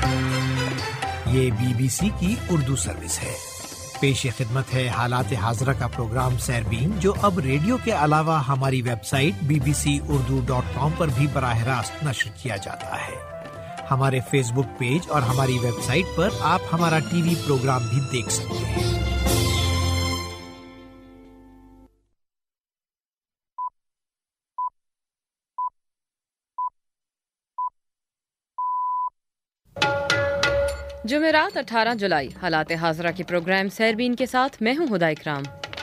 یہ BBC کی Urdu service ہے۔ پیش خدمت ہے حالات حاضرہ کا پروگرام سیربین، جو اب ریڈیو کے علاوہ ہماری ویب سائٹ bbcurdu.com پر بھی براہ راست نشر کیا جاتا ہے۔ ہمارے فیس بک پیج اور ہماری ویب سائٹ پر آپ ہمارا ٹی وی پروگرام بھی دیکھ سکتے ہیں۔ جمعرات 18 جولائی حالات حاضرہ کے پروگرام سیربین کے ساتھ میں ہوں ہدیٰ اکرام۔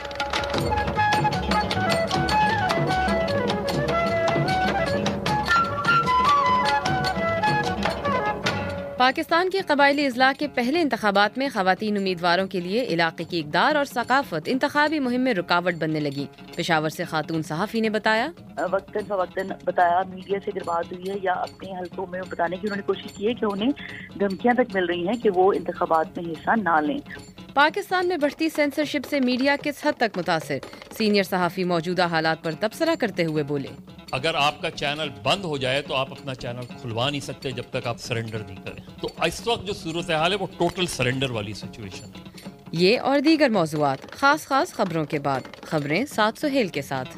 پاکستان کے قبائلی اضلاع کے پہلے انتخابات میں خواتین امیدواروں کے لیے علاقے کی اقدار اور ثقافت انتخابی مہم میں رکاوٹ بننے لگی۔ پشاور سے خاتون صحافی نے بتایا، وقتاً فوقتاً بتایا، میڈیا سے اگر بات ہوئی ہے یا اپنے حلقوں میں بتانے کی انہوں نے کوشش کی ہے کہ انہیں دھمکیاں تک مل رہی ہیں کہ وہ انتخابات میں حصہ نہ لیں۔ پاکستان میں بڑھتی سینسرشپ سے میڈیا کس حد تک متاثر؟ سینئر صحافی موجودہ حالات پر تبصرہ کرتے ہوئے بولے، اگر آپ کا چینل بند ہو جائے تو آپ اپنا چینل کھلوا نہیں سکتے جب تک آپ سرنڈر نہیں کریں۔ تو اس وقت جو صورتحال ہے وہ ٹوٹل سرنڈر والی سچویشن ہے۔ یہ اور دیگر موضوعات خاص خبروں کے بعد، خبریں سعد سہیل کے ساتھ۔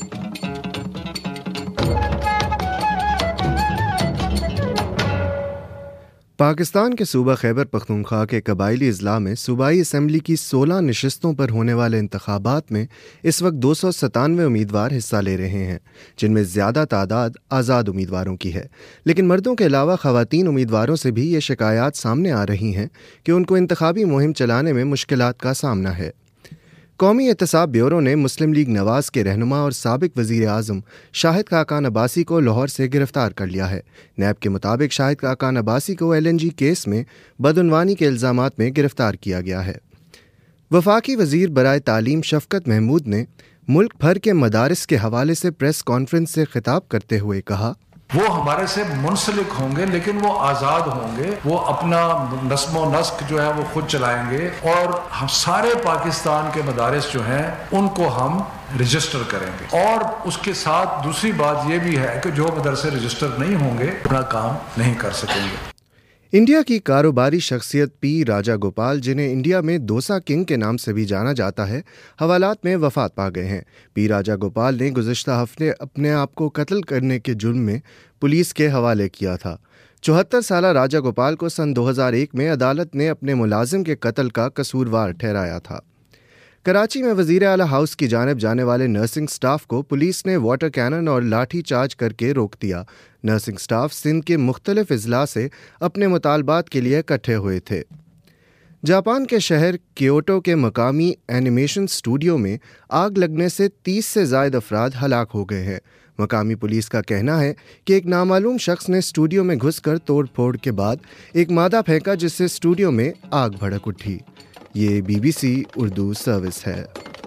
پاکستان کے صوبہ خیبر پختونخوا کے قبائلی اضلاع میں صوبائی اسمبلی کی 16 نشستوں پر ہونے والے انتخابات میں اس وقت 297 امیدوار حصہ لے رہے ہیں، جن میں زیادہ تعداد آزاد امیدواروں کی ہے، لیکن مردوں کے علاوہ خواتین امیدواروں سے بھی یہ شکایات سامنے آ رہی ہیں کہ ان کو انتخابی مہم چلانے میں مشکلات کا سامنا ہے۔ قومی احتساب بیورو نے مسلم لیگ نواز کے رہنما اور سابق وزیر اعظم شاہد خاقان عباسی کو لاہور سے گرفتار کر لیا ہے۔ نیب کے مطابق شاہد خاقان عباسی کو LNG کیس میں بدعنوانی کے الزامات میں گرفتار کیا گیا ہے۔ وفاقی وزیر برائے تعلیم شفقت محمود نے ملک بھر کے مدارس کے حوالے سے پریس کانفرنس سے خطاب کرتے ہوئے کہا، وہ ہمارے سے منسلک ہوں گے لیکن وہ آزاد ہوں گے، وہ اپنا نظم و نسق جو ہے وہ خود چلائیں گے، اور ہم سارے پاکستان کے مدارس جو ہیں ان کو ہم رجسٹر کریں گے۔ اور اس کے ساتھ دوسری بات یہ بھی ہے کہ جو مدرسے رجسٹر نہیں ہوں گے اپنا کام نہیں کر سکیں گے۔ انڈیا کی کاروباری شخصیت پی راجا گوپال، جنہیں انڈیا میں دوسا کنگ کے نام سے بھی جانا جاتا ہے، حوالات میں وفات پا گئے ہیں۔ پی راجا گوپال نے گزشتہ ہفتے اپنے آپ کو قتل کرنے کے جرم میں پولیس کے حوالے کیا تھا۔ 74 سالہ راجا گوپال کو سن 2001 میں عدالت نے اپنے ملازم کے قتل کا قصوروار ٹھہرایا تھا۔ کراچی میں وزیر اعلیٰ ہاؤس کی جانب جانے والے نرسنگ سٹاف کو پولیس نے واٹر کینن اور لاٹھی چارج کر کے روک دیا۔ نرسنگ سٹاف سندھ کے مختلف اضلاع سے اپنے مطالبات کے لیے اکٹھے ہوئے تھے۔ جاپان کے شہر کیوٹو کے مقامی اینیمیشن اسٹوڈیو میں آگ لگنے سے 30 سے زائد افراد ہلاک ہو گئے ہیں۔ مقامی پولیس کا کہنا ہے کہ ایک نامعلوم شخص نے اسٹوڈیو میں گھس کر توڑ پھوڑ کے بعد ایک مادہ پھینکا، جس سے اسٹوڈیو میں آگ بھڑک اٹھی۔ یہ BBC اردو سروس ہے۔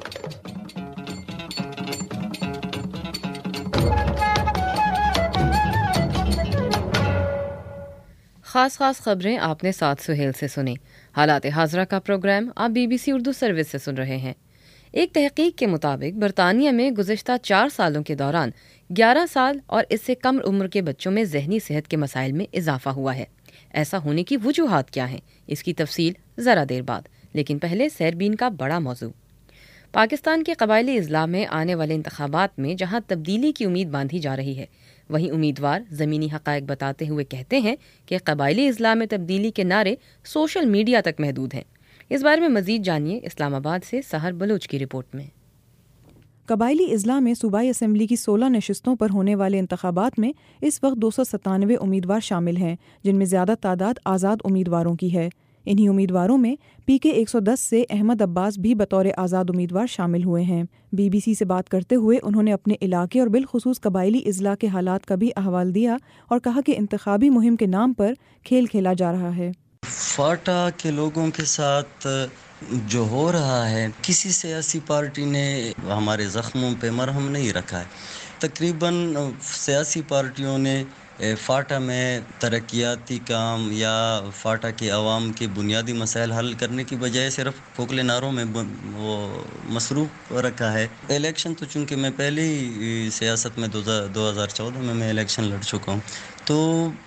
خاص خبریں آپ نے سعد سہیل سے سنی۔ حالات حاضرہ کا پروگرام آپ BBC اردو سروس سے سن رہے ہیں۔ ایک تحقیق کے مطابق برطانیہ میں گزشتہ 4 سالوں کے دوران 11 سال اور اس سے کم عمر کے بچوں میں ذہنی صحت کے مسائل میں اضافہ ہوا ہے۔ ایسا ہونے کی وجوہات کیا ہیں؟ اس کی تفصیل ذرا دیر بعد، لیکن پہلے سیربین کا بڑا موضوع۔ پاکستان کے قبائلی اضلاع میں آنے والے انتخابات میں جہاں تبدیلی کی امید باندھی جا رہی ہے، وہیں امیدوار زمینی حقائق بتاتے ہوئے کہتے ہیں کہ قبائلی اضلاع میں تبدیلی کے نعرے سوشل میڈیا تک محدود ہیں۔ اس بارے میں مزید جانیے اسلام آباد سے سحر بلوچ کی رپورٹ میں۔ قبائلی اضلاع میں صوبائی اسمبلی کی 16 نشستوں پر ہونے والے انتخابات میں اس وقت 297 امیدوار شامل ہیں، جن میں زیادہ تعداد آزاد امیدواروں کی ہے۔ انہی امیدواروں میں PK 110 سے احمد عباس بھی بطور آزاد امیدوار شامل ہوئے ہیں۔ BBC سے بات کرتے ہوئے انہوں نے اپنے علاقے اور بالخصوص قبائلی اضلاع کے حالات کا بھی احوال دیا اور کہا کہ انتخابی مہم کے نام پر کھیل کھیلا جا رہا ہے۔ فاٹا کے لوگوں کے ساتھ جو ہو رہا ہے، کسی سیاسی پارٹی نے ہمارے زخموں پہ مرہم نہیں رکھا ہے۔ تقریباً سیاسی پارٹیوں نے فاٹا میں ترقیاتی کام یا فاٹا کے عوام کے بنیادی مسائل حل کرنے کی بجائے صرف کھوکھلے نعروں میں وہ مصروف رکھا ہے۔ الیکشن تو چونکہ میں پہلے ہی سیاست میں 2014 میں الیکشن لڑ چکا ہوں، تو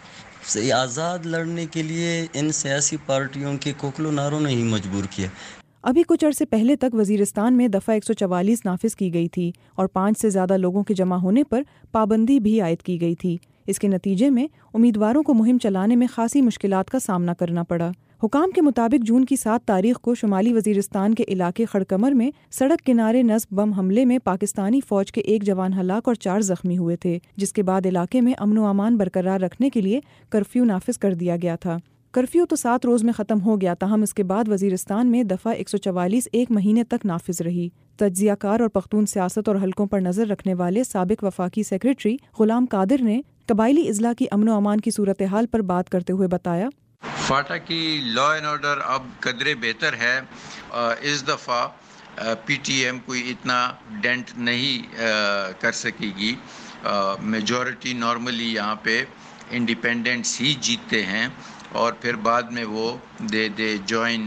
آزاد لڑنے کے لیے ان سیاسی پارٹیوں کے کوکل و ناروں نے ہی مجبور کیا۔ ابھی کچھ عرصے پہلے تک وزیرستان میں دفعہ 144 نافذ کی گئی تھی اور 5 سے زیادہ لوگوں کے جمع ہونے پر پابندی بھی عائد کی گئی تھی۔ اس کے نتیجے میں امیدواروں کو مہم چلانے میں خاصی مشکلات کا سامنا کرنا پڑا۔ حکام کے مطابق جون کی 7 تاریخ کو شمالی وزیرستان کے علاقے خڑکمر میں سڑک کنارے نصب بم حملے میں پاکستانی فوج کے 1 جوان ہلاک اور 4 زخمی ہوئے تھے، جس کے بعد علاقے میں امن و امان برقرار رکھنے کے لیے کرفیو نافذ کر دیا گیا تھا۔ کرفیو تو 7 روز میں ختم ہو گیا، تاہم اس کے بعد وزیرستان میں دفعہ 144 1 مہینے تک نافذ رہی۔ تجزیہ کار اور پختون سیاست اور حلقوں پر نظر رکھنے والے سابق وفاقی سیکریٹری غلام قادر نے قبائلی اضلاع کی امن و امان کی صورتحال پر بات کرتے ہوئے بتایا، فاٹا کی لا اینڈ آرڈر اب قدرے بہتر ہے۔ اس دفعہ پی ٹی ایم کوئی اتنا ڈینٹ نہیں کر سکے گی۔ میجورٹی نارملی یہاں پہ انڈیپینڈنٹس ہی جیتتے ہیں اور پھر بعد میں وہ they join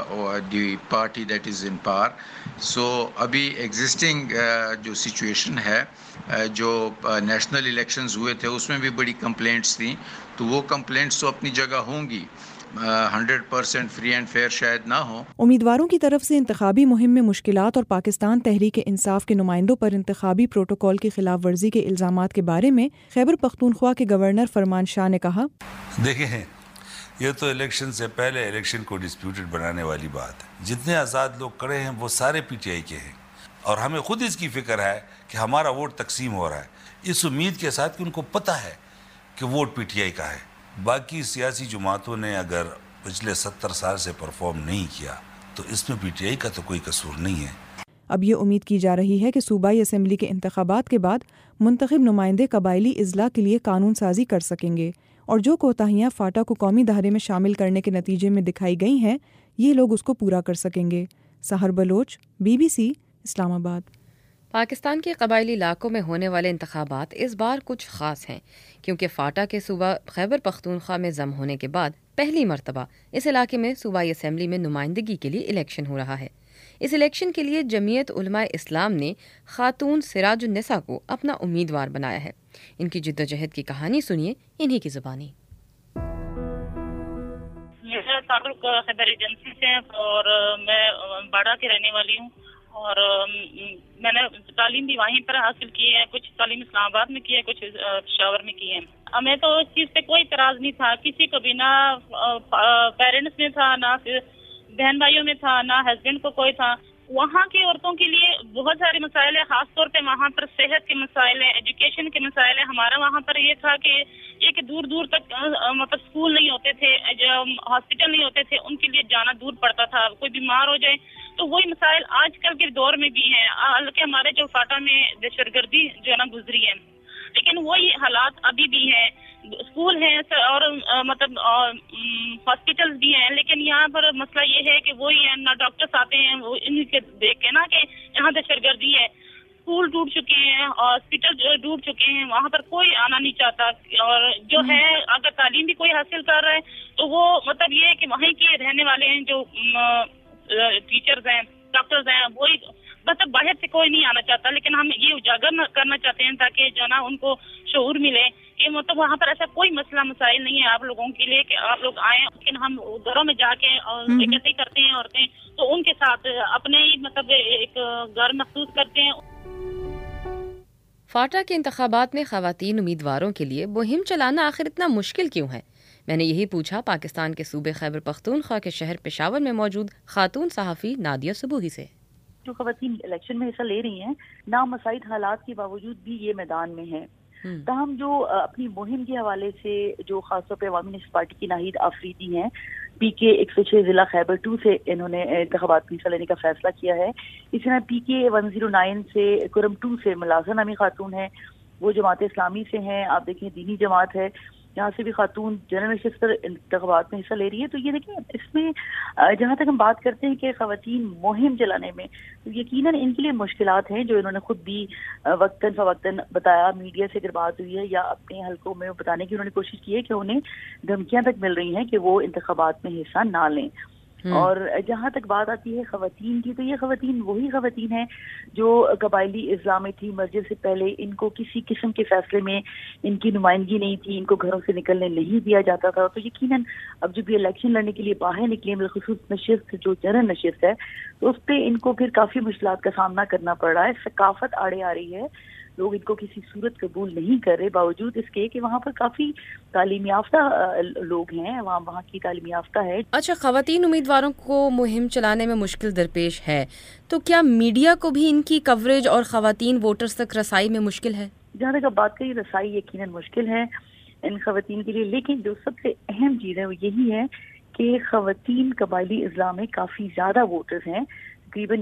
the party that is in power. So ابھی ایگزسٹنگ جو سچویشن ہے، جو نیشنل الیکشنز ہوئے تھے اس میں بھی بڑی کمپلینٹس تھیں، تو وہ کمپلینٹس تو اپنی جگہ ہوں گی، 100% فری اینڈ فیئر شاید نہ ہو۔ امیدواروں کی طرف سے انتخابی مہم میں مشکلات اور پاکستان تحریک انصاف کے نمائندوں پر انتخابی پروٹوکول کی خلاف ورزی کے الزامات کے بارے میں خیبر پختونخوا کے گورنر فرمان شاہ نے کہا، دیکھیں یہ تو الیکشن سے پہلے الیکشن کو ڈسپیوٹڈ بنانے والی بات ہے۔ جتنے آزاد لوگ کھڑے ہیں وہ سارے پی ٹی آئی کے ہیں اور ہمیں خود اس کی فکر ہے کہ ہمارا ووٹ تقسیم ہو رہا ہے، اس امید کے ساتھ کہ ان کو پتہ ہے کہ ووٹ پی ٹی آئی کا ہے۔ باقی سیاسی جماعتوں نے اگر پچھلے 70 سال سے پرفارم نہیں کیا تو اس میں پی ٹی آئی کا تو کوئی قصور نہیں ہے۔ اب یہ امید کی جا رہی ہے کہ صوبائی اسمبلی کے انتخابات کے بعد منتخب نمائندے قبائلی اضلاع کے لیے قانون سازی کر سکیں گے اور جو کوتاہیاں فاٹا کو قومی دھارے میں شامل کرنے کے نتیجے میں دکھائی گئی ہیں، یہ لوگ اس کو پورا کر سکیں گے۔ سحر بلوچ، BBC، اسلام آباد۔ پاکستان کے قبائلی علاقوں میں ہونے والے انتخابات اس بار کچھ خاص ہیں، کیونکہ فاٹا کے صوبہ خیبر پختونخوا میں ضم ہونے کے بعد پہلی مرتبہ اس علاقے میں صوبائی اسمبلی میں نمائندگی کے لیے الیکشن ہو رہا ہے۔ اس الیکشن کے لیے جمعیت علماء اسلام نے خاتون سراج النساء کو اپنا امیدوار بنایا ہے۔ ان کی جدوجہد کی کہانی سنیے انہی کی زبانی۔ میرا تعلق خیبر ایجنسی سے اور میں باڑا کی رہنے والی ہوں اور میں نے تعلیم بھی وہیں پر حاصل کی ہے، کچھ تعلیم اسلام آباد میں کی ہے، کچھ پشاور میں کی ہے۔ ہمیں تو اس چیز پہ کوئی اعتراض نہیں تھا، کسی کو بھی، نہ پیرنٹس میں تھا، نہ بہن بھائیوں میں تھا، نہ ہسبینڈ کو کوئی تھا۔ وہاں کی عورتوں کے لیے بہت سارے مسائل ہیں، خاص طور پہ وہاں پر صحت کے مسائل ہیں، ایجوکیشن کے مسائل ہیں۔ ہمارا وہاں پر یہ تھا کہ دور دور تک مطلب اسکول نہیں ہوتے تھے، ہاسپٹل نہیں ہوتے تھے، ان کے لیے جانا دور پڑتا تھا، کوئی بیمار ہو جائے تو وہی مسائل آج کل کے دور میں بھی ہیں۔ حالانکہ ہمارے جو فاٹا میں دہشت گردی جو ہے نا گزری ہے، لیکن وہی حالات ابھی بھی ہیں۔ اسکول ہیں اور مطلب ہاسپٹل بھی ہیں، لیکن یہاں پر مسئلہ یہ ہے کہ وہی ہے، نہ ڈاکٹرس آتے ہیں، وہ ان کے دیکھ کے نا کہ یہاں دہشت گردی ہے۔ اسکول ٹوٹ چکے ہیں، ہاسپٹل ٹوٹ چکے ہیں، وہاں پر کوئی آنا نہیں چاہتا۔ اور جو ہے اگر تعلیم بھی کوئی حاصل کر رہا ہے تو وہ مطلب یہ ہے کہ وہیں کے رہنے والے ہیں، جو ٹیچرز ہیں، ڈاکٹرز ہیں، وہی مطلب باہر سے کوئی نہیں آنا چاہتا۔ لیکن ہم یہ اجاگر کرنا چاہتے ہیں تاکہ جو نا ان کو شعور ملے کہ مطلب وہاں پر ایسا کوئی مسئلہ مسائل نہیں ہے آپ لوگوں کے لیے کہ آپ لوگ آئیں، لیکن ہم گھروں میں جا کے اکٹھے کرتے ہیں عورتیں، تو ان کے ساتھ اپنے ہی مطلب ایک گھر محسوس کرتے ہیں۔ فاٹا کے انتخابات میں خواتین امیدواروں کے لیے مہم چلانا آخر اتنا مشکل کیوں ہے؟ میں نے یہی پوچھا پاکستان کے صوبے خیبر پختونخوا کے شہر پشاور میں موجود خاتون صحافی نادیہ صبوحی سے۔ جو خواتین الیکشن میں حصہ لے رہی ہیں، نامساعد حالات کے باوجود بھی یہ میدان میں ہیں، تاہم جو اپنی مہم کے حوالے سے جو خاص طور پہ عوامی نیشنل پارٹی کی ناہید آفریدی ہیں، پی کے 106 ضلع خیبر 2 سے انہوں نے انتخابات میں حصہ لینے کا فیصلہ کیا ہے۔ اسی طرح پی کے 109 سے کرم 2 سے ملازہ نامی خاتون ہیں، وہ جماعت اسلامی سے ہیں، آپ دیکھیں دینی جماعت ہے، یہاں سے بھی خاتون جنرل نشست پر انتخابات میں حصہ لے رہی ہے۔ تو یہ دیکھیں اس میں جہاں تک ہم بات کرتے ہیں کہ خواتین مہم چلانے میں، تو یقیناً ان کے لیے مشکلات ہیں جو انہوں نے خود بھی وقتاً فوقتاً بتایا، میڈیا سے اگر بات ہوئی ہے یا اپنے حلقوں میں بتانے کی انہوں نے کوشش کی ہے کہ انہیں دھمکیاں تک مل رہی ہیں کہ وہ انتخابات میں حصہ نہ لیں۔ اور جہاں تک بات آتی ہے خواتین کی، تو یہ خواتین وہی خواتین ہیں جو قبائلی اضلاع میں تھی مرجر سے پہلے. ان کو کسی قسم کے فیصلے میں ان کی نمائندگی نہیں تھی، ان کو گھروں سے نکلنے نہیں دیا جاتا تھا. تو یقیناً اب جب یہ الیکشن لڑنے کے لیے باہر نکلے، بالخصوص نشست جو جنرل نشست ہے، تو اس پہ ان کو پھر کافی مشکلات کا سامنا کرنا پڑ رہا ہے. ثقافت آڑے آ رہی ہے، لوگ ان کو کسی صورت قبول نہیں کر رہے، باوجود اس کے کہ وہاں پر کافی تعلیم یافتہ لوگ ہیں، وہاں کی تعلیم یافتہ ہے. اچھا، خواتین امیدواروں کو مہم چلانے میں مشکل درپیش ہے، تو کیا میڈیا کو بھی ان کی کوریج اور خواتین ووٹرز تک رسائی میں مشکل ہے؟ جہاں تک بات کری، رسائی یقیناً مشکل ہے ان خواتین کے لیے، لیکن جو سب سے اہم چیز ہے وہ یہی ہے کہ خواتین قبائلی اضلاع میں کافی زیادہ ووٹرز ہیں. تقریباً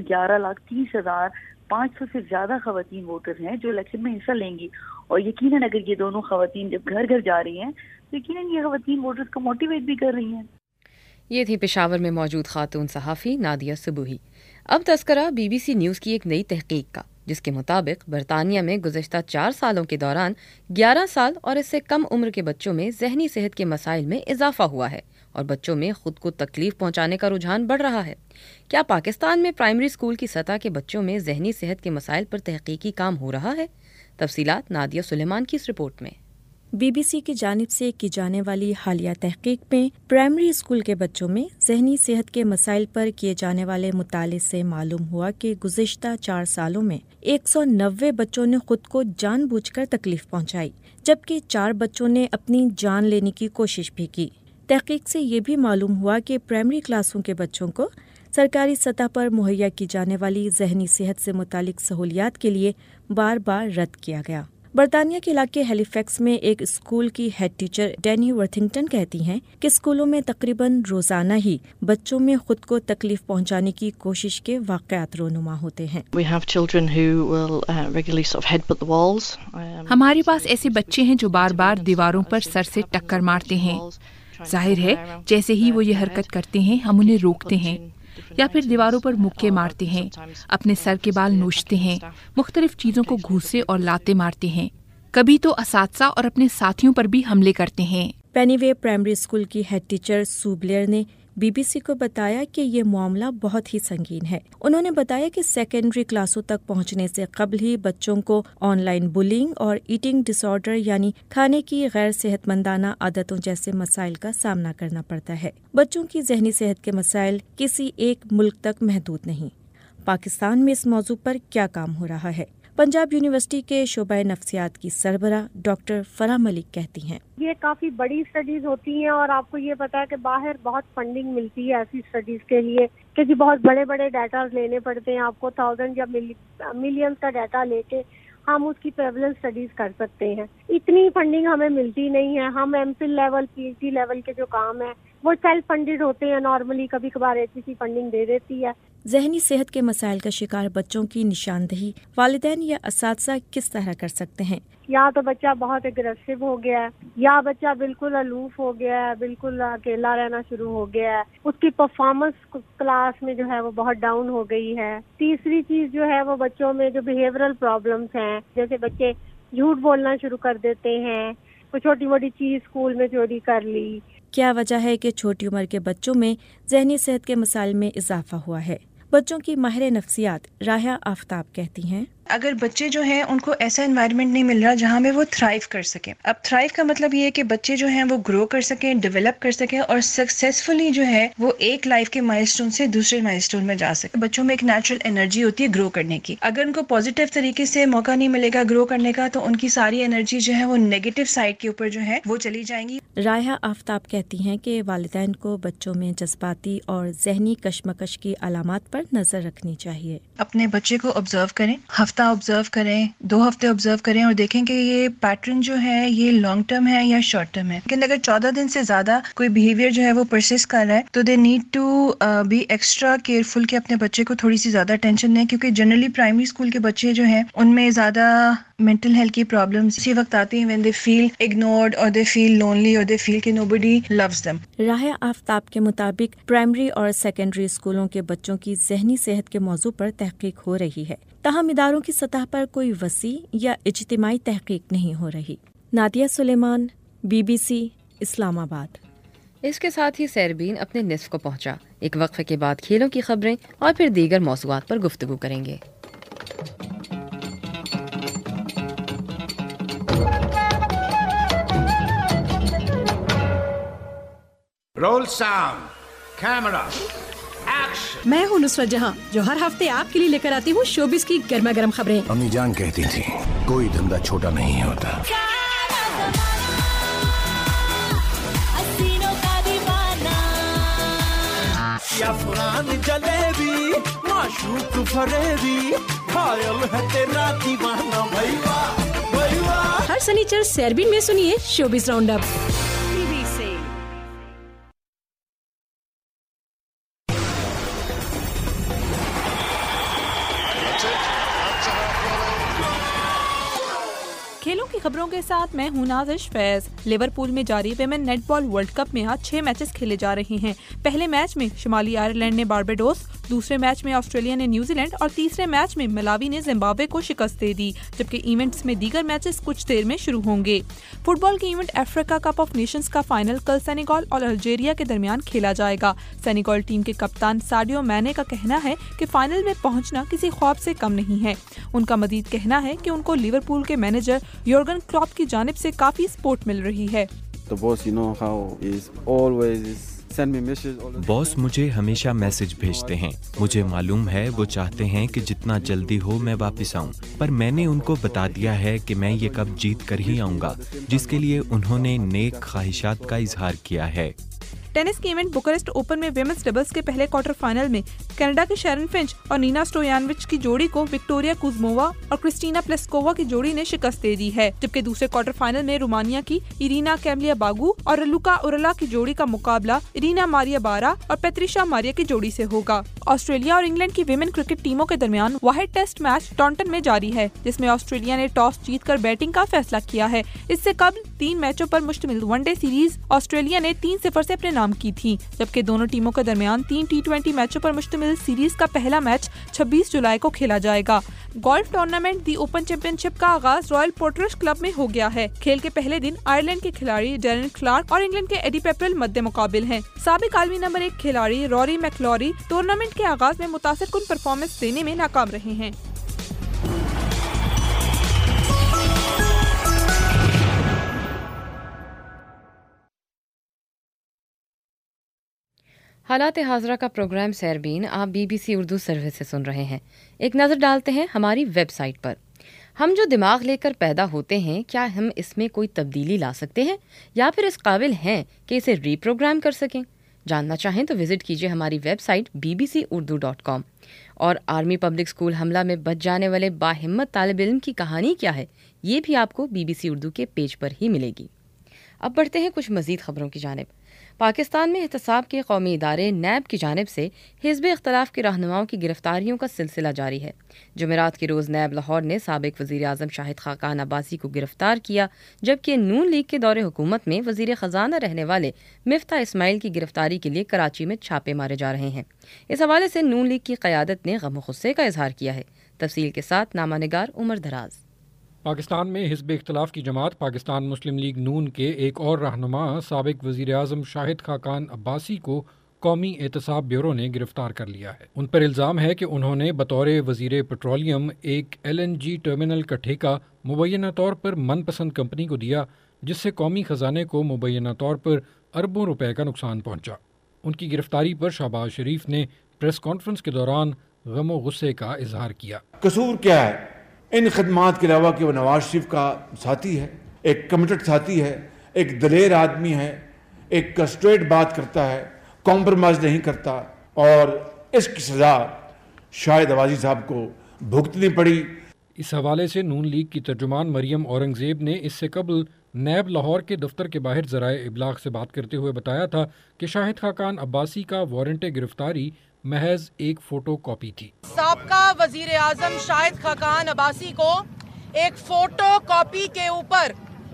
11,30,500 سے زیادہ خواتین ووٹرز ہیں جو الیکشن میں حصہ لیں گی. اور یقیناً اگر یہ دونوں خواتین جب گھر گھر جا رہی ہیں تو یقیناً یہ خواتین ووٹرز کو موٹیویٹ بھی کر رہی ہیں. یہ تھی پشاور میں موجود خاتون صحافی نادیہ صبوحی. اب تذکرہ BBC نیوز کی ایک نئی تحقیق کا، جس کے مطابق برطانیہ میں گزشتہ 4 سالوں کے دوران 11 سال اور اس سے کم عمر کے بچوں میں ذہنی صحت کے مسائل میں اضافہ ہوا ہے اور بچوں میں خود کو تکلیف پہنچانے کا رجحان بڑھ رہا ہے. کیا پاکستان میں پرائمری اسکول کی سطح کے بچوں میں ذہنی صحت کے مسائل پر تحقیقی کام ہو رہا ہے؟ تفصیلات نادیہ سلیمان کی اس رپورٹ میں. BBC کی جانب سے کی جانے والی حالیہ تحقیق میں پرائمری اسکول کے بچوں میں ذہنی صحت کے مسائل پر کیے جانے والے مطالعے سے معلوم ہوا کہ گزشتہ 4 سالوں میں 190 بچوں نے خود کو جان بوجھ کر تکلیف پہنچائی، جبکہ 4 بچوں نے اپنی جان لینے کی کوشش بھی کی. تحقیق سے یہ بھی معلوم ہوا کہ پرائمری کلاسوں کے بچوں کو سرکاری سطح پر مہیا کی جانے والی ذہنی صحت سے متعلق سہولیات کے لیے بار بار رد کیا گیا. برطانیہ کے علاقے ہیلی فیکس میں ایک اسکول کی ہیڈ ٹیچر ڈینی ورتھنگٹن کہتی ہیں کہ اسکولوں میں تقریباً روزانہ ہی بچوں میں خود کو تکلیف پہنچانے کی کوشش کے واقعات رونما ہوتے ہیں. ہمارے پاس ایسے بچے ہیں جو بار بار دیواروں پر سر سے ٹکر مارتے ہیں. ظاہر ہے جیسے ہی وہ یہ حرکت کرتے ہیں ہم انہیں روکتے ہیں، یا پھر دیواروں پر مکے مارتے ہیں، اپنے سر کے بال نوچتے ہیں، مختلف چیزوں کو گھوسے اور لاتے مارتے ہیں، کبھی تو اساتذہ اور اپنے ساتھیوں پر بھی حملے کرتے ہیں. پینی وے پرائمری اسکول کی ہیڈ ٹیچر سو بلیئر نے BBC کو بتایا کہ یہ معاملہ بہت ہی سنگین ہے. انہوں نے بتایا کہ سیکنڈری کلاسوں تک پہنچنے سے قبل ہی بچوں کو آن لائن بلنگ اور ایٹنگ ڈس آرڈر یعنی کھانے کی غیر صحت مندانہ عادتوں جیسے مسائل کا سامنا کرنا پڑتا ہے. بچوں کی ذہنی صحت کے مسائل کسی ایک ملک تک محدود نہیں. پاکستان میں اس موضوع پر کیا کام ہو رہا ہے؟ پنجاب یونیورسٹی کے شعبہ نفسیات کی سربراہ ڈاکٹر فرح ملک کہتی ہیں، یہ کافی بڑی اسٹڈیز ہوتی ہیں اور آپ کو یہ پتا ہے کہ باہر بہت فنڈنگ ملتی ہے ایسی اسٹڈیز کے لیے کہ جی بہت بڑے بڑے ڈیٹا لینے پڑتے ہیں. آپ کو 1000 یا ملینز کا ڈیٹا لے کے ہم اس کی پریولنس اسٹڈیز کر سکتے ہیں. اتنی فنڈنگ ہمیں ملتی نہیں ہے. ہم MPhil لیول PhD لیول کے جو کام ہے وہ سیلف فنڈڈ ہوتے ہیں. نارملی کبھی کبھار ایسی فنڈنگ دے دیتی ہے. ذہنی صحت کے مسائل کا شکار بچوں کی نشاندہی والدین یا اساتذہ کس طرح کر سکتے ہیں؟ یا تو بچہ بہت اگریسو ہو گیا ہے، یا بچہ بالکل الوف ہو گیا ہے، بالکل اکیلا رہنا شروع ہو گیا ہے، اس کی پرفارمنس کلاس میں جو ہے وہ بہت ڈاؤن ہو گئی ہے. تیسری چیز جو ہے وہ بچوں میں جو بیہیورل پرابلمس ہیں، جیسے بچے جھوٹ بولنا شروع کر دیتے ہیں، کوئی چھوٹی موٹی چیز اسکول میں چوری کر لی. کیا وجہ ہے کہ چھوٹی عمر کے بچوں میں ذہنی صحت کے مسائل میں اضافہ ہوا ہے؟ بچوں کی ماہر نفسیات راہیا آفتاب کہتی ہیں، اگر بچے جو ہیں ان کو ایسا انوائرمنٹ نہیں مل رہا جہاں میں وہ تھرائیو کر سکیں. اب تھرائیو کا مطلب یہ ہے کہ بچے جو ہیں وہ گرو کر سکیں، ڈیولپ کر سکیں اور سکسیسفلی جو ہے وہ ایک لائف کے مائلسٹون سے دوسرے مائلسٹون میں جا سکیں. بچوں میں ایک نیچرل انرجی ہوتی ہے گرو کرنے کی. اگر ان کو پازیٹیو طریقے سے موقع نہیں ملے گا گرو کرنے کا تو ان کی ساری انرجی جو ہے وہ نیگیٹو سائڈ کے اوپر جو ہے وہ چلی جائیں گی. راہیا آفتاب کہتی ہیں کہ والدین کو بچوں میں جذباتی اور ذہنی کشمکش کی علامات پر نظر رکھنی چاہیے. اپنے بچے کو آبزرو کریں، ہفتہ آبزرو کریں، 2 ہفتے آبزرو کریں اور دیکھیں کہ یہ پیٹرن جو ہے یہ لانگ ٹرم ہے یا شارٹ ٹرم ہے. لیکن اگر 14 دن سے زیادہ کوئی بیہیویئر جو ہے وہ پرسسٹ کر رہا ہے تو they need to be extra careful کہ اپنے بچے کو تھوڑی سی زیادہ ٹینشن لیں، کیونکہ جنرلی پرائمری اسکول کے بچے جو ہیں ان میں زیادہ مینٹل ہیلتھ کی پرابلمس اسی وقت آتی ہیں when they feel ignored or they feel lonely or they feel کہ nobody loves them. راہیا آفتاب کے مطابق پرائمری اور سیکنڈری اسکولوں کے بچوں کی ذہنی صحت کے موضوع پر تحقیق ہو رہی ہے، تاہم اداروں کی سطح پر کوئی وسیع یا اجتماعی تحقیق نہیں ہو رہی. نادیہ سلیمان، BBC، اسلام آباد. اس کے ساتھ ہی سیربین اپنے نصف کو پہنچا. ایک وقفے کے بعد کھیلوں کی خبریں اور پھر دیگر موضوعات پر گفتگو کریں گے. Roll sound camera action. میں ہوں نصرت جہاں جو ہر ہفتے آپ کے لیے لے کر آتی ہوں شوبز کی گرما گرم خبریں. امی جان کہتی تھی کوئی دھندا چھوٹا نہیں ہوتا. افغان جلیبی معشوق فریبی حائل ہے تیرا دیوانہ بھائی واہ بھائی واہ. ہر سنیچر سیربین میں سنیے شوبز راؤنڈ اپ. کھیلوں کی خبروں کے ساتھ میں ہوں نازش فیض. لیورپول میں جاری women netball world cup میں آج 6 میچز کھیلے جا رہے ہیں. پہلے میچ میں شمالی آئرلینڈ نے باربیڈوس، دوسرے میچ میں آسٹریلیا نے نیوزی لینڈ اور تیسرے میچ میں ملاوی نے زمبابوے کو شکست دے دی. جبکہ ایونٹس میں دیگر میچز کچھ دیر میں شروع ہوں گے. فٹ بال کی event Africa cup of nations کا فائنل کل سینیگال اور الجیریا کے درمیان کھیلا جائے گا. سینیگال ٹیم کے کپتان ساڈیو مینے کا کہنا ہے کہ فائنل میں پہنچنا کسی خواب سے کم نہیں ہے. ان کا مزید کہنا ہے کہ ان کو لیورپول کے مینیجر یورگن کلوپ کی جانب سے کافی سپورٹ مل رہی ہے. باس مجھے ہمیشہ میسج بھیجتے ہیں. مجھے معلوم ہے وہ چاہتے ہیں کہ جتنا جلدی ہو میں واپس آؤں، پر میں نے ان کو بتا دیا ہے کہ میں یہ کب جیت کر ہی آؤں گا، جس کے لیے انہوں نے نیک خواہشات کا اظہار کیا ہے. ٹینس کی ایونٹ بوکارسٹ اوپن میں ویمنز ڈبلز کے پہلے کوارٹر فائنل میں کینیڈا کی شیرن فنچ اور نینا اسٹویانوچ کی جوڑی کو وکٹوریا کوزمووا اور کرسٹینا پلیسکووا کی جوڑی نے شکست دے دی ہے. جبکہ دوسرے کوارٹر فائنل میں رومانیہ کی ایرینا کیملیا باگو اور رلوکا اورلا کی جوڑی کا مقابلہ ایرینا ماریا بارا اور پیٹریشا ماریا کی جوڑی سے ہوگا. آسٹریلیا اور انگلینڈ کی ویمن کرکٹ ٹیموں کے درمیان واحد ٹیسٹ میچ ٹورنٹن میں جاری ہے، جس میں آسٹریلیا نے ٹاس جیت کر بیٹنگ کا فیصلہ کیا ہے. اس سے قبل 3 میچوں پر مشتمل ون ڈے سیریز آسٹریلیا نے 3-0 سے اپنے نام کی تھی. جبکہ دونوں ٹیموں کے درمیان 3 T20 میچوں پر مشتمل سیریز کا پہلا میچ 26 جولائی کو کھیلا جائے گا. Golf tournament the open championship کا آغاز رائل پورٹرش کلب میں ہو گیا ہے. کھیل کے پہلے دن آئرلینڈ کے کھلاڑی ڈیرن کلارک اور انگلینڈ کے ایڈی پیپرل مد مقابل ہیں. سابق عالمی نمبر 1 کھلاڑی روری میکلوری ٹورنامنٹ کے آغاز میں متاثر کن پرفارمنس دینے میں ناکام رہے ہیں. حالات حاضرہ کا پروگرام سیربین آپ BBC اردو سروس سے سن رہے ہیں. ایک نظر ڈالتے ہیں ہماری ویب سائٹ پر. ہم جو دماغ لے کر پیدا ہوتے ہیں، کیا ہم اس میں کوئی تبدیلی لا سکتے ہیں یا پھر اس قابل ہیں کہ اسے ری پروگرام کر سکیں؟ جاننا چاہیں تو وزٹ کیجیے ہماری ویب سائٹ bbcurdu.com. اور آرمی پبلک اسکول حملہ میں بچ جانے والے باہمت طالب علم کی کہانی کیا ہے، یہ بھی آپ کو BBC اردو کے پیج پر ہی ملے گی. اب بڑھتے ہیں کچھ مزید خبروں کی جانب. پاکستان میں احتساب کے قومی ادارے نیب کی جانب سے حزب اختلاف کے رہنماؤں کی گرفتاریوں کا سلسلہ جاری ہے. جمعرات کے روز نیب لاہور نے سابق وزیر اعظم شاہد خاقان عباسی کو گرفتار کیا، جبکہ نون لیگ کے دور حکومت میں وزیر خزانہ رہنے والے مفتاح اسماعیل کی گرفتاری کے لیے کراچی میں چھاپے مارے جا رہے ہیں. اس حوالے سے نون لیگ کی قیادت نے غم و غصے کا اظہار کیا ہے. تفصیل کے ساتھ نامہ نگار عمر دراز. پاکستان میں حزب اختلاف کی جماعت پاکستان مسلم لیگ نون کے ایک اور رہنما سابق وزیر اعظم شاہد خاقان عباسی کو قومی احتساب بیورو نے گرفتار کر لیا ہے. ان پر الزام ہے کہ انہوں نے بطور وزیر پیٹرولیم ایک LNG ٹرمینل کا ٹھیکہ مبینہ طور پر من پسند کمپنی کو دیا، جس سے قومی خزانے کو مبینہ طور پر اربوں روپے کا نقصان پہنچا. ان کی گرفتاری پر شہباز شریف نے پریس کانفرنس کے دوران غم و غصے کا اظہار کیا. قصور کیا ہے ان خدمات کے علاوہ کہ وہ نواز شریف کا ساتھی ہے، ایک کمیٹڈ ساتھی ہے، ایک دلیر آدمی ہے، ایک اسٹریٹ بات کرتا ہے، کمپرومائز نہیں کرتا، اور اس کی سزا شاہد عباسی صاحب کو بھگتنی پڑی. اس حوالے سے نون لیگ کی ترجمان مریم اورنگزیب نے اس سے قبل نیب لاہور کے دفتر کے باہر ذرائع ابلاغ سے بات کرتے ہوئے بتایا تھا کہ شاہد خاقان عباسی کا وارنٹ گرفتاری محض ایک فوٹو کاپی تھی. سابقہ وزیر اعظم شاہد خاقان عباسی کو ایک فوٹو کاپی کے اوپر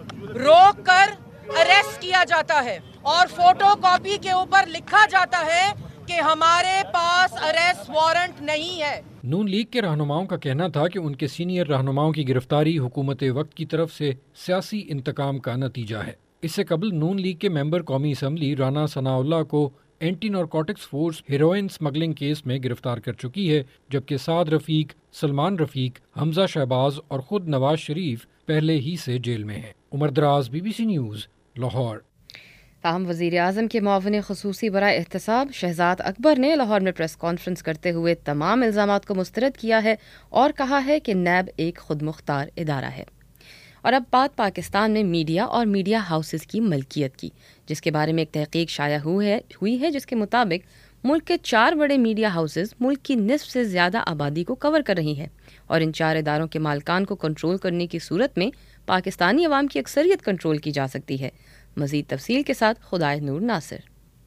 روک کر اریسٹ کیا جاتا ہے اور فوٹو کاپی کے اوپر لکھا جاتا ہے کہ ہمارے پاس اریسٹ وارنٹ نہیں ہے. نون لیگ کے رہنماؤں کا کہنا تھا کہ ان کے سینئر رہنماؤں کی گرفتاری حکومت وقت کی طرف سے سیاسی انتقام کا نتیجہ ہے. اس سے قبل نون لیگ کے ممبر قومی اسمبلی رانا ثناء اللہ کو anti narcotics force heroin smuggling case میں گرفتار کر چکی ہے، جبکہ سعد رفیق، سلمان رفیق، حمزہ شہباز اور خود نواز شریف پہلے ہی سے جیل میں ہیں۔ عمر دراز، BBC نیوز، لاہور۔ تاہم وزیر اعظم کے معاون خصوصی برائے احتساب شہزاد اکبر نے لاہور میں پریس کانفرنس کرتے ہوئے تمام الزامات کو مسترد کیا ہے اور کہا ہے کہ نیب ایک خود مختار ادارہ ہے۔ اور اب بات پاکستان میں میڈیا اور میڈیا ہاؤسز کی ملکیت کی، جس کے بارے میں ایک تحقیق شائع ہوئی ہے جس کے مطابق ملک کے 4 بڑے میڈیا ہاؤسز ملک کی نصف سے زیادہ آبادی کو کور کر رہی ہیں، اور ان 4 اداروں کے مالکان کو کنٹرول کرنے کی صورت میں پاکستانی عوام کی اکثریت کنٹرول کی جا سکتی ہے۔ مزید تفصیل کے ساتھ خدائے نور ناصر۔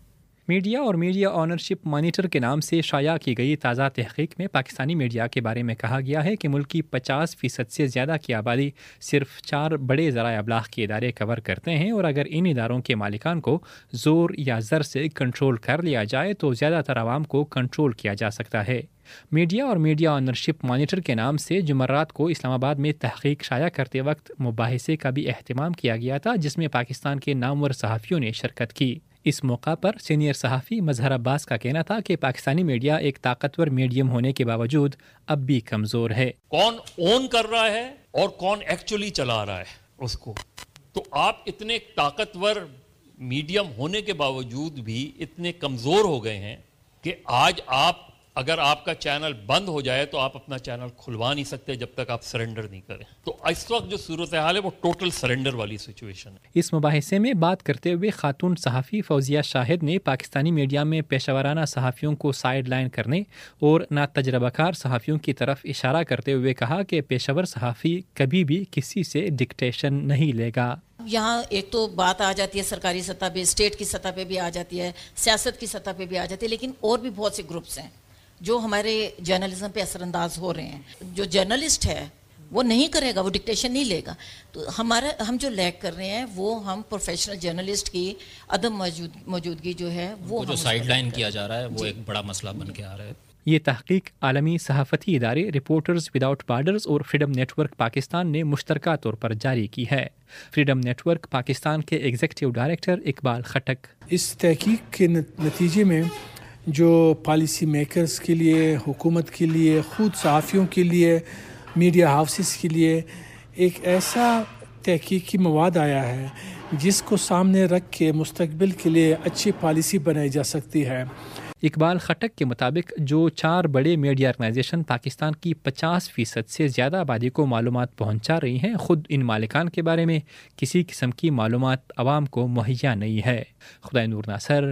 میڈیا اور میڈیا آنرشپ مانیٹر کے نام سے شائع کی گئی تازہ تحقیق میں پاکستانی میڈیا کے بارے میں کہا گیا ہے کہ ملک کی 50% سے زیادہ کی آبادی صرف 4 بڑے ذرائع ابلاغ کے ادارے کور کرتے ہیں، اور اگر ان اداروں کے مالکان کو زور یا زر سے کنٹرول کر لیا جائے تو زیادہ تر عوام کو کنٹرول کیا جا سکتا ہے۔ میڈیا اور میڈیا آنرشپ مانیٹر کے نام سے جمعرات کو اسلام آباد میں تحقیق شائع کرتے وقت مباحثے کا بھی اہتمام کیا گیا تھا، جس میں پاکستان کے نامور صحافیوں نے شرکت کی۔ اس موقع پر سینئر صحافی مظہر عباس کا کہنا تھا کہ پاکستانی میڈیا ایک طاقتور میڈیم ہونے کے باوجود اب بھی کمزور ہے۔ کون اون کر رہا ہے اور کون ایکچولی چلا رہا ہے اس کو، تو آپ اتنے طاقتور میڈیم ہونے کے باوجود بھی اتنے کمزور ہو گئے ہیں کہ آج آپ اگر آپ کا چینل بند ہو جائے تو آپ اپنا چینل کھلوا نہیں سکتے جب تک آپ سرنڈر نہیں کریں۔ تو اس وقت جو صورتحال ہے وہ ٹوٹل سرنڈر والی سچویشن ہے۔ اس مباحثے میں بات کرتے ہوئے خاتون صحافی فوزیہ شاہد نے پاکستانی میڈیا میں پیشہ ورانہ صحافیوں کو سائیڈ لائن کرنے اور ناتجربہ کار صحافیوں کی طرف اشارہ کرتے ہوئے کہا کہ پیشہ ور صحافی کبھی بھی کسی سے ڈکٹیشن نہیں لے گا۔ یہاں ایک تو بات آ جاتی ہے سرکاری سطح پہ، اسٹیٹ کی سطح پہ بھی آ جاتی ہے، سیاست کی سطح پہ بھی آ جاتی ہے، لیکن اور بھی بہت سے گروپس ہیں جو ہمارے جرنلزم پہ اثر انداز ہو رہے ہیں۔ جو جرنلسٹ ہے وہ نہیں کرے گا، وہ ڈکٹیشن نہیں لے گا۔ تو ہم جو لیک کر رہے ہیں وہ ہم پروفیشنل جرنلسٹ کی عدم موجودگی جو ہے وہ جو سائیڈ لائن کیا جا رہا ہے وہ ایک بڑا مسئلہ بن کے آ رہا ہے۔ یہ تحقیق عالمی صحافتی ادارے رپورٹرز وداؤٹ بارڈرز اور فریڈم نیٹ ورک پاکستان نے مشترکہ طور پر جاری کی ہے۔ فریڈم نیٹ ورک پاکستان کے ایگزیکٹو ڈائریکٹر اقبال خٹک: اس تحقیق کے نتیجے میں جو پالیسی میکرز کے لیے، حکومت کے لیے، خود صحافیوں کے لیے، میڈیا ہاؤسز کے لیے ایک ایسا تحقیقی مواد آیا ہے جس کو سامنے رکھ کے مستقبل کے لیے اچھی پالیسی بنائی جا سکتی ہے۔ اقبال خٹک کے مطابق جو 4 بڑے میڈیا آرگنائزیشن پاکستان کی 50% سے زیادہ آبادی کو معلومات پہنچا رہی ہیں، خود ان مالکان کے بارے میں کسی قسم کی معلومات عوام کو مہیا نہیں ہے۔ خدائے نور ناصر،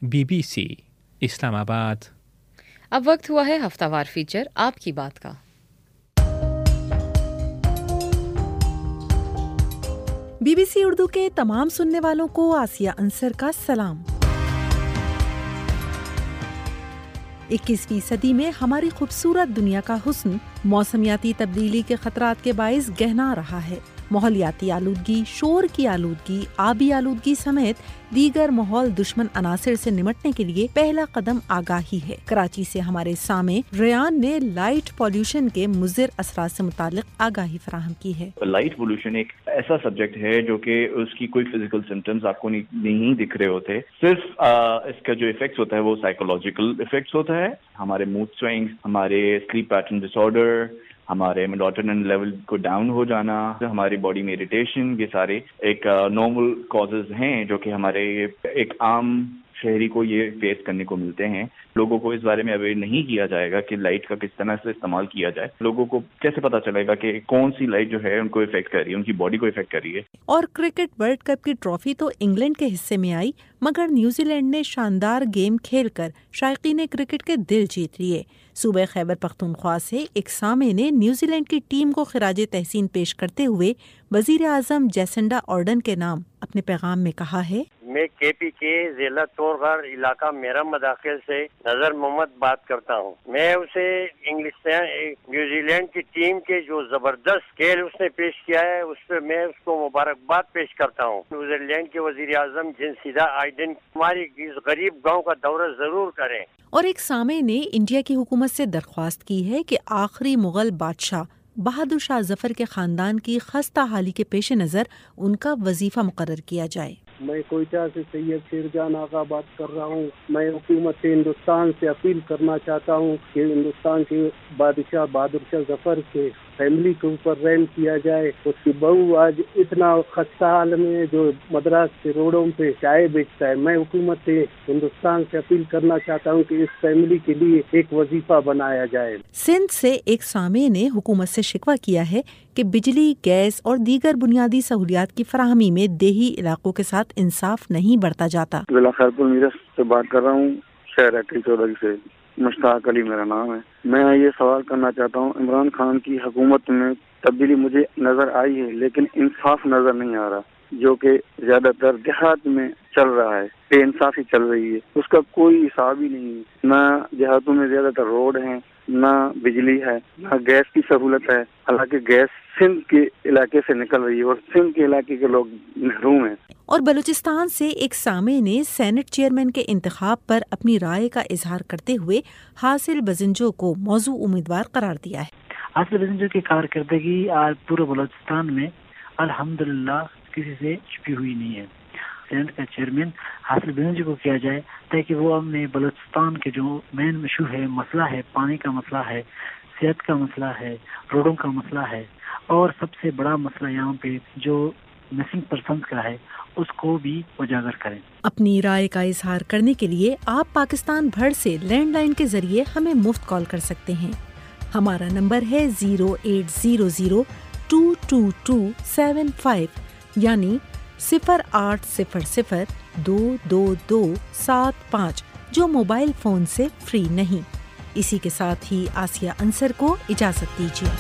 BBC اسلام آباد۔ اب وقت ہوا ہے ہفتہ وار فیچر آپ کی بات کا۔ BBC اردو کے تمام سننے والوں کو آسیہ انصر کا سلام۔ 21ویں صدی میں ہماری خوبصورت دنیا کا حسن موسمیاتی تبدیلی کے خطرات کے باعث گہنا رہا ہے۔ ماحولیاتی آلودگی، شور کی آلودگی، آبی آلودگی سمیت دیگر ماحول دشمن عناصر سے نمٹنے کے لیے پہلا قدم آگاہی ہے۔ کراچی سے ہمارے سامع ریان نے لائٹ پولیوشن کے مضر اثرات سے متعلق آگاہی فراہم کی ہے۔ لائٹ پولیوشن ایک ایسا سبجیکٹ ہے جو کہ اس کی کوئی فزیکل سمٹمز آپ کو نہیں دکھ رہے ہوتے، صرف اس کا جو افیکٹس ہوتا ہے وہ سائیکولوجیکل افیکٹس ہوتا ہے۔ ہمارے موڈ سوئنگز، ہمارے سلیپ پیٹرن ڈس آرڈر، ہمارے میلاٹونن لیول کو ڈاؤن ہو جانا، ہماری باڈی میں اریٹیشن، یہ سارے ایک نارمل کازز ہیں جو کہ ہمارے ایک عام شہری کو یہ فیس کرنے کو ملتے ہیں۔ لوگوں کو اس بارے میں اویئر نہیں کیا جائے گا کہ لائٹ کا کس طرح سے استعمال کیا جائے۔ لوگوں کو کیسے پتا چلے گا کہ کون سی لائٹ جو ہے ان کو افیکٹ کر رہی ہے، ان کی باڈی کو افیکٹ کر رہی ہے۔ اور کرکٹ ورلڈ کپ کی ٹرافی تو انگلینڈ کے حصے میں آئی، مگر نیوزی لینڈ نے شاندار گیم کھیل کر شائقین کرکٹ کے دل جیت لیے۔ صوبہ خیبر پختونخوا سے ایک سامع نے نیوزی لینڈ کی ٹیم کو خراج تحسین پیش کرتے ہوئے وزیر اعظم جیسنڈا آرڈن کے نام اپنے پیغام میں کہا ہے: میں KP کے ضلع تورغر علاقہ میرا مداخل سے نظر محمد بات کرتا ہوں۔ میں اسے نیوزی لینڈ کی ٹیم کے جو زبردست کھیل اس نے پیش کیا ہے اس پہ میں اس کو مبارکباد پیش کرتا ہوں۔ نیوزی لینڈ کے وزیر اعظم جینسیڈا آرڈن ہماری اس غریب گاؤں کا دورہ ضرور کریں۔ اور ایک سامع نے انڈیا کی حکومت سے درخواست کی ہے کہ آخری مغل بادشاہ بہادر شاہ ظفر کے خاندان کی خستہ حالی کے پیش نظر ان کا وظیفہ مقرر کیا جائے۔ میں کوئٹہ سے سید شیرجان آغا بات کر رہا ہوں۔ میں حکومت ہندوستان سے اپیل کرنا چاہتا ہوں کہ ہندوستان کے بادشاہ بہادر شاہ ظفر کے فیملی کے اوپر رحم کیا جائے۔ اس کی بہو آج اتنا خستہ حال میں ہے جو مدراس کے روڈوں پہ چائے بیچتا ہے۔ میں حکومت ہندوستان سے اپیل کرنا چاہتا ہوں کہ اس فیملی کے لیے ایک وظیفہ بنایا جائے۔ سندھ سے ایک سامع نے حکومت سے شکوہ کیا ہے کہ بجلی، گیس اور دیگر بنیادی سہولیات کی فراہمی میں دیہی علاقوں کے ساتھ انصاف نہیں برتا جاتا۔ ضلع خیرپور میرس سے بات کر رہا ہوں، شہر اٹری چودھری سے۔ مشتاق علی میرا نام ہے۔ میں یہ سوال کرنا چاہتا ہوں، عمران خان کی حکومت میں تبدیلی مجھے نظر آئی ہے لیکن انصاف نظر نہیں آ رہا، جو کہ زیادہ تر دیہات میں چل رہا ہے۔ بے انصافی چل رہی ہے، اس کا کوئی حساب ہی نہیں ہے۔ نہ دیہاتوں میں زیادہ تر روڈ ہیں، نہ بجلی ہے، نہ گیس کی سہولت ہے، حالانکہ گیس سندھ کے علاقے سے نکل رہی ہے اور سندھ کے علاقے کے لوگ محروم ہیں۔ اور بلوچستان سے ایک سامع نے سینٹ چیئرمین کے انتخاب پر اپنی رائے کا اظہار کرتے ہوئے حاصل بزنجو کو موزوں امیدوار قرار دیا ہے۔ حاصل بزنجو کی کارکردگی آج پورے بلوچستان میں الحمدللہ کسی سے چھپی ہوئی نہیں ہے۔ سینٹ کا چیئرمین حاصل بزنجو کو کیا جائے تاکہ وہ اپنے بلوچستان کے جو مین ایشو ہے، مسئلہ ہے، پانی کا مسئلہ ہے، صحت کا مسئلہ ہے، روڈوں کا مسئلہ ہے، اور سب سے بڑا مسئلہ یہاں پہ جو مسنگ پرسنز کا ہے اس کو بھی اجاگر کریں۔ اپنی رائے کا اظہار کرنے کے لیے آپ پاکستان بھر سے لینڈ لائن کے ذریعے ہمیں مفت کال کر سکتے ہیں۔ ہمارا نمبر ہے 0800-222-75 یعنی 0800-222-75 جو موبائل فون سے فری نہیں۔ اسی کے ساتھ ہی آسیہ انصر کو اجازت دیجیے۔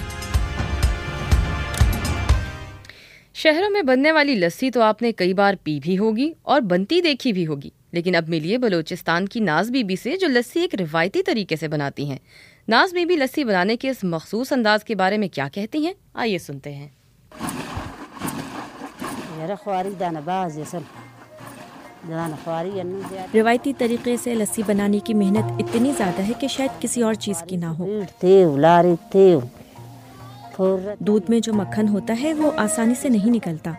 شہروں میں بننے والی لسی تو آپ نے کئی بار پی بھی ہوگی اور بنتی دیکھی بھی ہوگی، لیکن اب ملیے بلوچستان کی ناز بی بی سے جو لسی ایک روایتی طریقے سے بناتی ہیں۔ ناز بی بی لسی بنانے کے اس مخصوص انداز کے بارے میں کیا کہتی ہیں، آئیے سنتے ہیں۔ روایتی طریقے سے لسی بنانے کی محنت اتنی زیادہ ہے کہ شاید کسی اور چیز کی نہ ہو۔ دودھ میں جو مکھن ہوتا ہے وہ آسانی سے نہیں نکلتا۔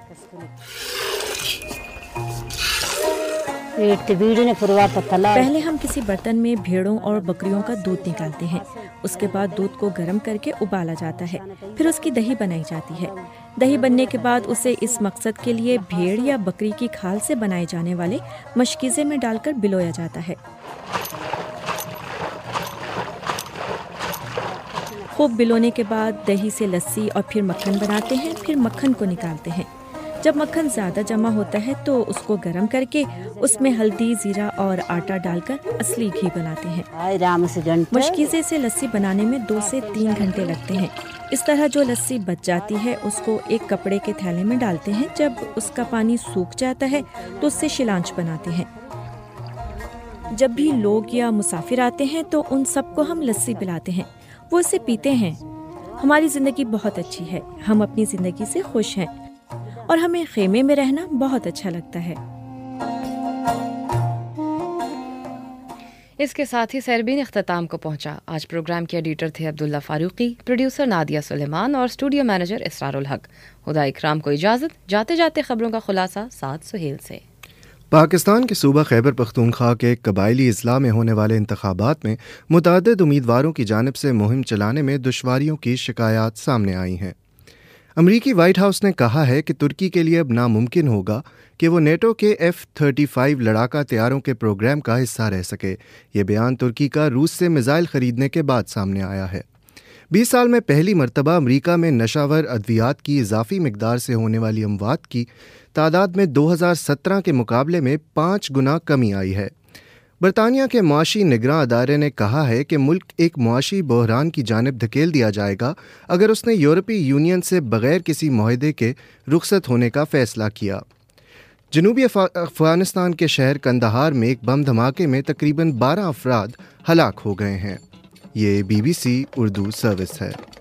پہلے ہم کسی برتن میں بھیڑوں اور بکریوں کا دودھ نکالتے ہیں، اس کے بعد دودھ کو گرم کر کے ابالا جاتا ہے، پھر اس کی دہی بنائی جاتی ہے۔ دہی بننے کے بعد اسے اس مقصد کے لیے بھیڑ یا بکری کی کھال سے بنائے جانے والے مشکیزے میں ڈال کر بلویا جاتا ہے۔ خوب بلونے کے بعد دہی سے لسی اور پھر مکھن بناتے ہیں، پھر مکھن کو نکالتے ہیں۔ جب مکھن زیادہ جمع ہوتا ہے تو اس کو گرم کر کے اس میں ہلدی، زیرہ اور آٹا ڈال کر اصلی گھی بناتے ہیں۔ مشکیزے سے لسی بنانے میں 2 سے 3 گھنٹے لگتے ہیں۔ اس طرح جو لسی بچ جاتی ہے اس کو ایک کپڑے کے تھیلے میں ڈالتے ہیں۔ جب اس کا پانی سوکھ جاتا ہے تو اس سے شلانچ بناتے ہیں۔ جب بھی لوگ یا مسافر آتے ہیں تو ان سب کو ہم لسی پلاتے ہیں، وہ اسے پیتے ہیں۔ ہماری زندگی بہت اچھی ہے، ہم اپنی زندگی سے خوش ہیں اور ہمیں خیمے میں رہنا بہت اچھا لگتا ہے۔ اس کے ساتھ ہی سیربین اختتام کو پہنچا۔ آج پروگرام کے ایڈیٹر تھے عبداللہ فاروقی، پروڈیوسر نادیہ سلیمان اور اسٹوڈیو مینیجر اسرار الحق۔ خدا اکرام کو اجازت، جاتے جاتے خبروں کا خلاصہ سعد سہیل سے۔ پاکستان کے صوبہ خیبر پختونخوا کے قبائلی اضلاع میں ہونے والے انتخابات میں متعدد امیدواروں کی جانب سے مہم چلانے میں دشواریوں کی شکایات سامنے آئی ہیں۔ امریکی وائٹ ہاؤس نے کہا ہے کہ ترکی کے لیے اب ناممکن ہوگا کہ وہ نیٹو کے F-35 لڑاکا طیاروں کے پروگرام کا حصہ رہ سکے۔ یہ بیان ترکی کا روس سے میزائل خریدنے کے بعد سامنے آیا ہے۔ 20 سال میں پہلی مرتبہ امریکہ میں نشاور ادویات کی اضافی مقدار سے ہونے والی اموات کی تعداد میں 2017 کے مقابلے میں 5 گنا کمی آئی ہے۔ برطانیہ کے معاشی نگراں ادارے نے کہا ہے کہ ملک ایک معاشی بحران کی جانب دھکیل دیا جائے گا اگر اس نے یورپی یونین سے بغیر کسی معاہدے کے رخصت ہونے کا فیصلہ کیا۔ جنوبی افغانستان کے شہر کندہار میں ایک بم دھماکے میں تقریباً 12 افراد ہلاک ہو گئے ہیں۔ یہ BBC اردو سروس ہے۔